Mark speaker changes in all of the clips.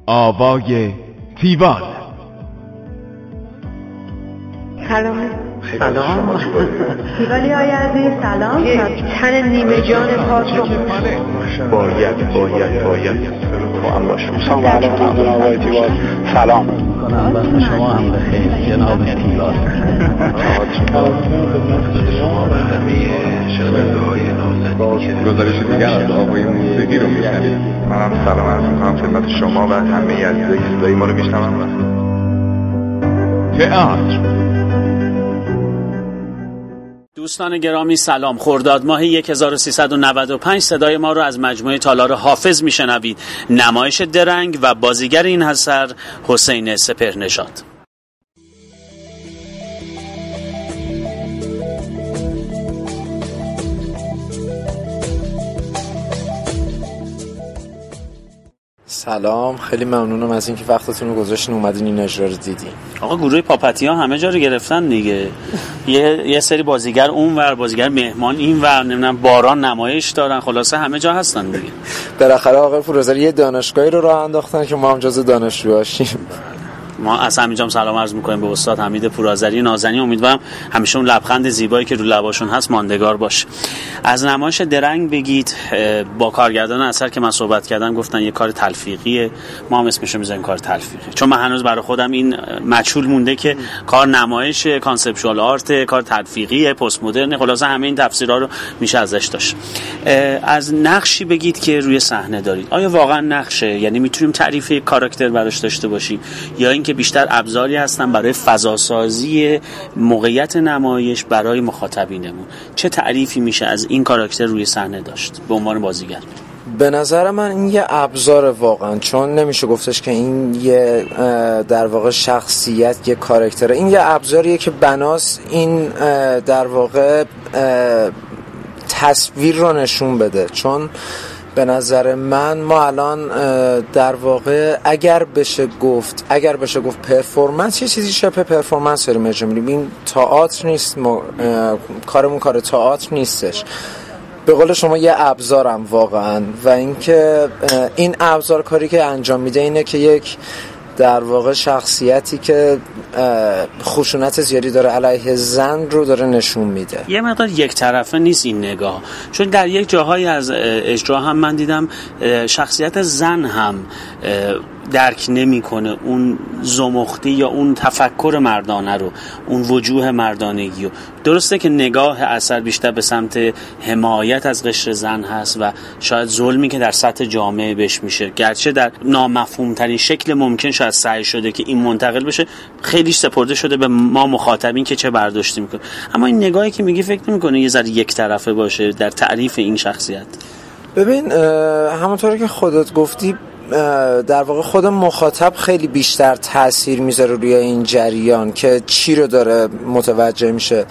Speaker 1: آوای تیوان.
Speaker 2: سلام.
Speaker 3: تیوالی های عزیز سلام.
Speaker 2: یک تن نیمه جان پاک رو
Speaker 4: باید با هم باشم. سلام علیکم جناب آقای تیوال. سلام
Speaker 5: کنم شما هم بخیر جناب تیوال.
Speaker 4: شما و همه شنونده‌های نازنین
Speaker 6: گزارش دیگر از آقای موسیقی رو میشنوید.
Speaker 4: منم سلام عرض می‌کنم خدمت شما و همه عزیزایی که صدای ما رو میشنون.
Speaker 1: تئاتر.
Speaker 7: دوستان گرامی سلام. خرداد ماه 1395 صدای ما رو از مجموعه تالار حافظ میشنوید. نمایش درنگ و بازیگر این اثر حسین سپهرنژاد.
Speaker 8: سلام، خیلی ممنونم از اینکه وقتتون رو گذاشتین اومدین این اجرا رو دیدین.
Speaker 7: آقا گروه پاپتیا همه جا رو گرفتن دیگه. یه سری بازیگر اونور، بازیگر مهمان اینور، نمیدونم باران نمایش دارن، خلاصه همه جا هستن دیگه.
Speaker 8: بالاخره آقای پروزر یه دانشگاهی رو راه انداختن که ما هم جزو دانشجوهاشیم.
Speaker 7: ما از همینجا سلام عرض می‌کنیم به استاد حمید پورآذری نازنین. امیدوارم همیشه اون لبخند زیبایی که رو لباشون هست ماندگار باشه. از نمایش درنگ بگید. با کارگردان اثر که من صحبت کردم گفتن یه کار تلفیقیه، ما هم اسمشو میذاریم کار تلفیقی، چون من هنوز برای خودم این مجهول مونده که کار نمایش، کانسپچوال آرت، کار تلفیقیه، پست مدرن، خلاصه همه این تفسیرها رو میشه ازش داشت. از نقشی بگید که روی صحنه دارید. آیا واقعا نقشه؟ یعنی میتونیم تعریف یک کاراکتر براش داشته باشیم یا اینکه بیشتر ابزاری هستن برای فضاسازی موقعیت نمایش برای مخاطبینمون؟ چه تعریفی میشه از این کاراکتر روی صحنه داشت به عنوان بازیگر؟
Speaker 8: به نظر من این یه ابزار واقعا، چون نمیشه گفتش که این یه در واقع شخصیت، یه کاراکتره. این یه ابزاریه که بناس این در واقع تصویر رو نشون بده. چون به نظر من ما الان در واقع اگر بشه گفت پرفورمنس، یه چیزی شبه پرفورمنس داریم اجرا می‌کنیم. این تئاتر نیست، کارمون کار تئاتر نیستش. به قول شما یه ابزارم واقعا. و اینکه این ابزار کاری که انجام میده اینه که یک در واقع شخصیتی که خشونت زیادی داره علیه زن رو داره نشون میده.
Speaker 7: یه مقدار یک طرفه نیست این نگاه، چون در یک جاهای از اجرا هم من دیدم شخصیت زن هم درک نمیکنه اون زمختی یا اون تفکر مردانه رو، اون وجوه مردانگی رو. درسته که نگاه اثر بیشتر به سمت حمایت از قشر زن هست و شاید ظلمی که در سطح جامعه بهش میشه، گرچه در نامفهوم ترین شکل ممکن شاید سعی شده که این منتقل بشه، خیلی سپرده شده به ما مخاطبین که چه برداشتی میکنه. اما این نگاهی که میگی فکر نمیکنه یه ذره یک طرفه باشه در تعریف این شخصیت؟
Speaker 8: ببین همونطوری که خودت گفتی، در واقع خود مخاطب خیلی بیشتر تأثیر میذاره روی این جریان که چی رو داره متوجه میشه.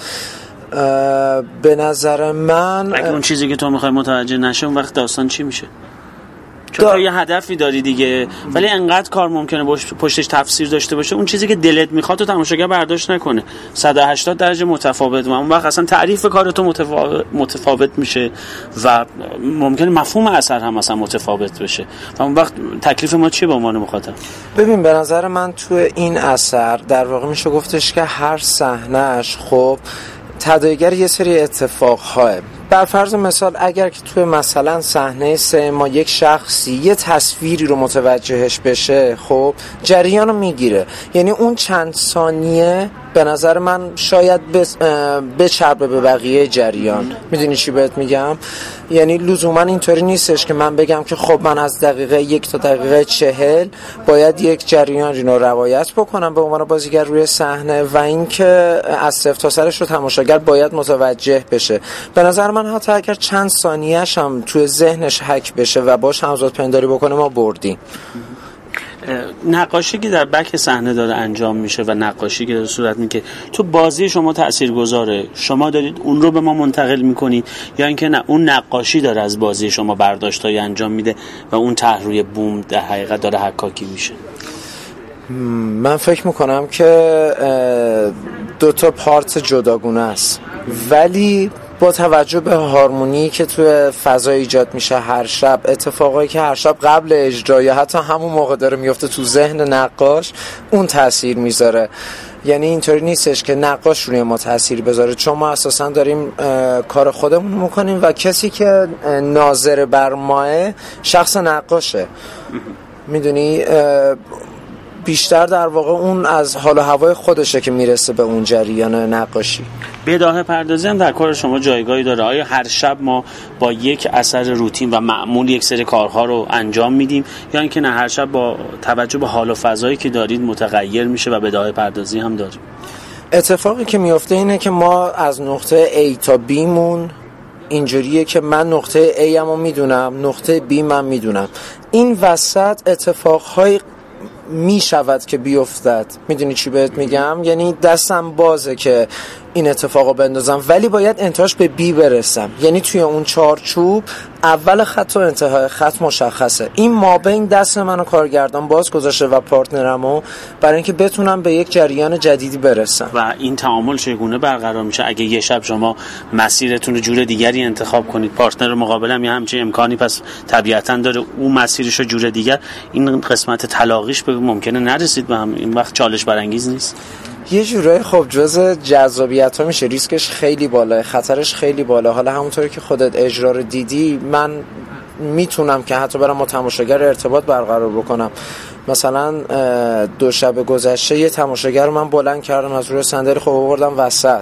Speaker 8: به نظر من
Speaker 7: اگه اون چیزی که تو میخوای متوجه نشه، اون وقت داستان چی میشه؟ چون تو یه هدفی داری دیگه، ولی انقدر کار ممکنه پشتش تفسیر داشته باشه اون چیزی که دلت میخواد تو تماشاگر برداشت نکنه، 180 درجه متفاوت، و اون وقت اصلا تعریف کار تو متفاوت میشه و ممکنه مفهوم اثر هم اصلا متفاوت بشه. و اون وقت تکلیف ما چیه به عنوان مخاطب؟
Speaker 8: ببین به نظر من تو این اثر در واقع میشه گفتش که هر صحنه‌اش خب تداعیگر یه سری اتفاق‌هاه. بر فرض مثال اگر که توی مثلا صحنه 3 ما یک شخصی یه تصویری رو متوجهش بشه، خب جریان رو میگیره. یعنی اون چند ثانیه به نظر من شاید بچربه به بقیه جریان. میدونی چی بهت میگم؟ یعنی لزوما اینطوری نیستش که من بگم که خب من از دقیقه 1 تا دقیقه 40 باید یک جریان رو روایت بکنم به عنوان بازیگر روی صحنه و اینکه از صفر تا سرش رو تماشاگر باید متوجه بشه. به نظر من حتی اگر چند ثانیه‌اش هم توی ذهنش حک بشه و باش همزاد پنداری بکنه ما بردیم.
Speaker 7: نقاشی که در بک صحنه داره انجام میشه و نقاشی که در صورت میگه تو بازی شما تاثیرگذاره، شما دارید اون رو به ما منتقل میکنید، یا اینکه نه اون نقاشی داره از بازی شما برداشتایی انجام میده و اون طرح روی بوم در حقیقت داره حکاکی میشه؟
Speaker 8: من فکر میکنم که 2 تا پارت جداگونه است، ولی با توجه به هارمونی که توی فضا ایجاد میشه هر شب، اتفاقایی که هر شب قبل اجرا یا حتی همون موقع داره میفته تو ذهن نقاش، اون تاثیر میذاره. یعنی اینطوری نیستش که نقاش روی ما تاثیر بذاره، چون ما اساسا داریم کار خودمون میکنیم و کسی که ناظر بر ماه شخص نقاشه. میدونی بیشتر در واقع اون از حال و هوای خودشه که میرسه به اون جریان نقاشی.
Speaker 7: بداهه پردازی هم در کار شما جایگاهی داره؟ آیا هر شب ما با یک اثر روتین و معمول یک سری کارها رو انجام میدیم، یا اینکه نه هر شب با توجه به حال و فضایی که دارید متغیر میشه و بداهه پردازی هم داریم؟
Speaker 8: اتفاقی که میفته اینه که ما از نقطه A تا B مون اینجوریه که من نقطه A رو میدونم، نقطه B من میدونم. این وسط اتفاقهای می شود که بیفتد. میدونی چی بهت میگم؟ یعنی دستم بازه که این اتفاقو بندازم، ولی باید انتهاش به بی برسم. یعنی توی اون چارچوب اول خط و انتهای خط مشخصه. این مابین دست منو کارگردان باز گذاشته و پارتنرمو، برای اینکه بتونم به یک جریان جدیدی برسم.
Speaker 7: و این تعامل چگونه برقرار میشه؟ اگه یه شب شما مسیرتون رو جور دیگری انتخاب کنید، پارتنر مقابلم یه همچین امکانی پس طبیعتاً داره اون مسیرش رو جور دیگر، این قسمت تلاقیش ممکنه نرسید به هم، این وقت چالش برانگیز نیست؟
Speaker 8: یه جورایی خب جزء جذابیت ها میشه. ریسکش خیلی بالاه، خطرش خیلی بالا. حالا همونطوری که خودت اجرا رو دیدی، من میتونم که حتی برام با تماشاگر ارتباط برقرار بکنم. مثلا 2 شب گذشته یه تماشاگر من بلند کردم از روی صندلی، خب آوردم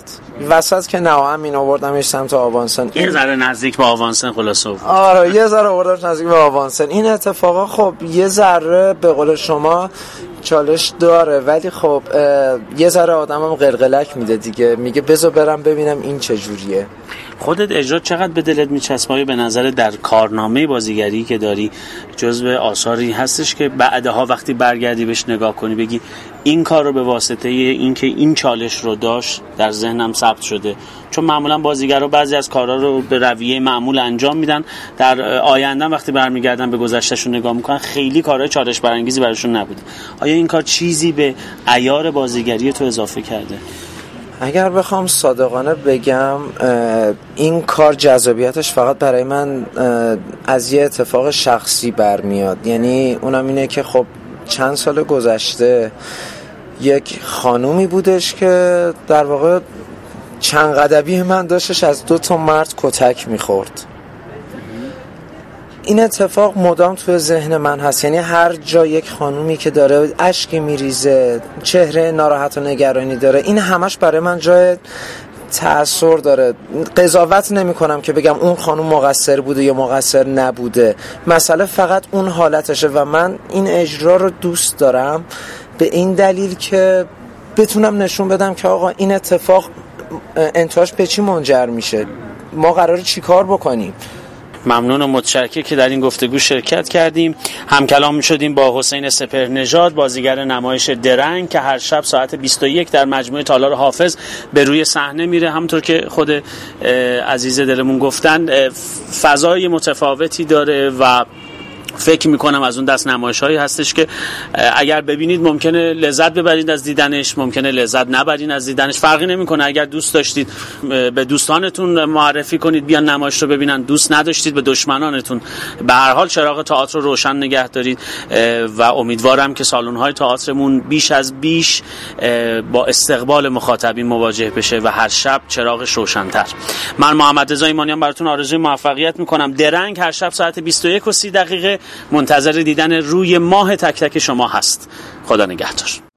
Speaker 8: وسط که نه همین آوردمش سمت آوانسن،
Speaker 7: یه ذره نزدیک به آوانسن خلاصه بود.
Speaker 8: آره یه ذره آوردمش نزدیک به آوانسن. این اتفاقا خب یه ذره به قول شما چالش داره، ولی خب یه ذره آدمم قلقلک میده دیگه، میگه بذار برم ببینم این چجوریه.
Speaker 7: خودت اجرا چقدر به دلت میچسبه؟ به نظر در کارنامه بازیگری که داری جزو آثاری هستش که بعدها وقتی برگردی بهش نگاه کنی بگی این کار رو به واسطه این که این چالش رو داشت در ذهنم ثبت شده؟ چون معمولا بازیگرا بعضی از کارا رو به رویه معمول انجام میدن، در آینده وقتی برمیگردن به گذشتهشون نگاه میکنن خیلی کارهای چالش برانگیزی براشون نبوده. آیا این کار چیزی به عیار بازیگری تو اضافه کرده؟
Speaker 8: اگر بخوام صادقانه بگم، این کار جذابیتش فقط برای من از یه اتفاق شخصی برمیاد. یعنی اونم اینه که خب چند سال گذشته یک خانومی بودش که در واقع چند قدبی من داشتش از 2 مرد کتک میخورد. این اتفاق مدام توی ذهن من هست. یعنی هر جا یک خانومی که داره اشک میریزه، چهره ناراحت و نگرانی داره، این همش برای من جای تأثیر داره. قضاوت نمی کنم که بگم اون خانوم مقصر بوده یا مقصر نبوده، مسئله فقط اون حالتشه و من این اجرا رو دوست دارم به این دلیل که بتونم نشون بدم که آقا این اتفاق انتهاش به چی منجر میشه، ما قراره چی کار بکنیم.
Speaker 7: ممنون و متشکرم که در این گفتگو شرکت کردیم. همکلام شدیم با حسین سپهرنژاد، بازیگر نمایش درنگ که هر شب ساعت 21 در مجموعه تالار حافظ به روی صحنه میره. همونطور که خود عزیز دلمون گفتن فضای متفاوتی داره و فکر میکنم از اون دست نمایش‌هایی هستش که اگر ببینید ممکنه لذت ببرید از دیدنش، ممکنه لذت نبرین از دیدنش، فرقی نمیکنه. اگر دوست داشتید به دوستانتون معرفی کنید بیان نمایش رو ببینن، دوست نداشتید به دشمنانتون. به هر حال چراغ تئاتر رو روشن نگه دارید و امیدوارم که سالن‌های تئاترمون بیش از بیش با استقبال مخاطبین مواجه بشه و هر شب چراغش روشن‌تر. من محمد رضا ایمانیان براتون آرزوی موفقیت میکنم. درنگ هر شب ساعت 21:30 منتظر دیدن روی ماه تک تک شما هست. خدا نگهدار.